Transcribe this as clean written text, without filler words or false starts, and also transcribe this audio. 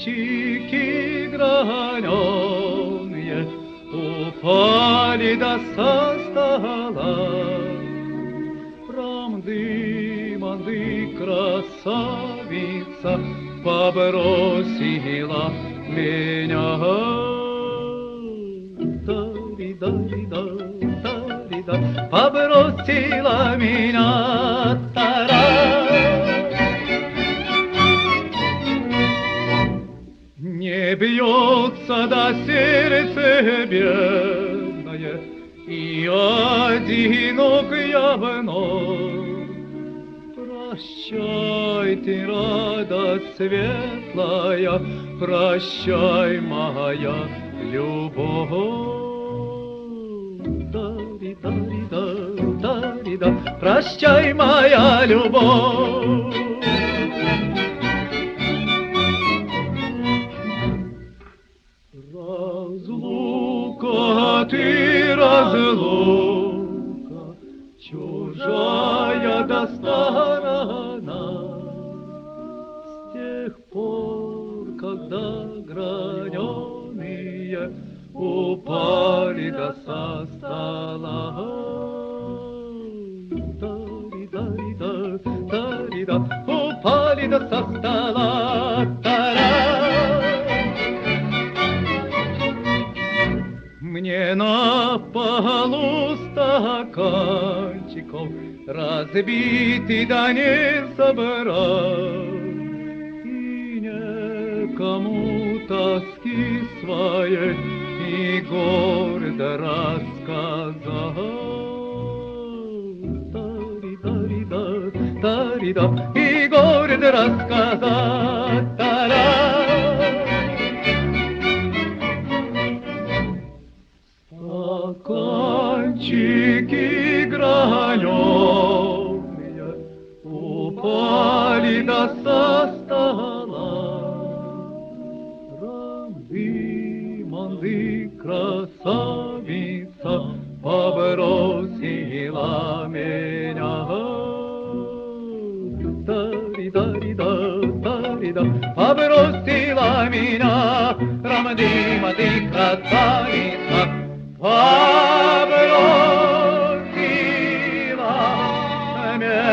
стаканчики граненые упали до со стола. Рамды-манды, красавица побросила меня. Тари-да-ри-да, тари-да, побросила меня. Тара. Не бьется до сердца бедное, и одинок я вновь. Прощай ты, радость светлая, прощай, моя любовь. Тари-тари-да, тари-да, прощай, моя любовь. Разлука ты, разлука, чужая да сторона. С тех пор, когда граненые упали да со стола. Тари-тари-да, тари-да, упали да со стола. Мне на полу стаканчиков разбитый да не собрать, и некому тоски своей и гордо рассказать. Тари-тари-да, тари-да, и гордо рассказать. Тара. Стаканчики граненые упали до со стола. Рамды-манды, красавица побросила меня. Тари-тари-да, тари-да, побросила меня. Рамды-манды, красавица побросила меня.